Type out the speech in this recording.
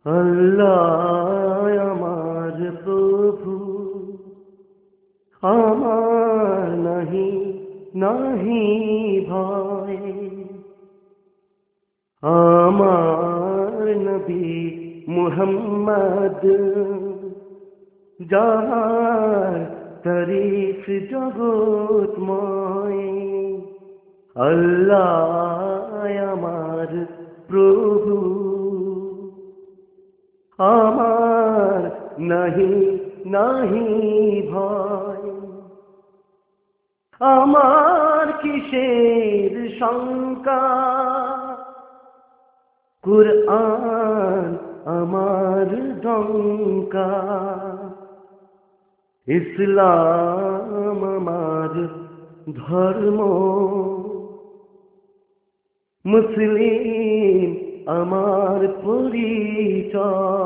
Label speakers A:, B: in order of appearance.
A: আল্লাহ আমার প্রভু, আমার নাহি নাহি ভয়। আমার নবী মুহাম্মদ, যাহার তারিফ জগৎময়। আল্লাহ আমার প্রভু, আমার নাহি নাহি ভয়। আমার কিসের শঙ্কা, কুরআন আমার ডঙ্কা। ইসলাম আমার ধর্ম, মুসলিম আমার পরিচয়।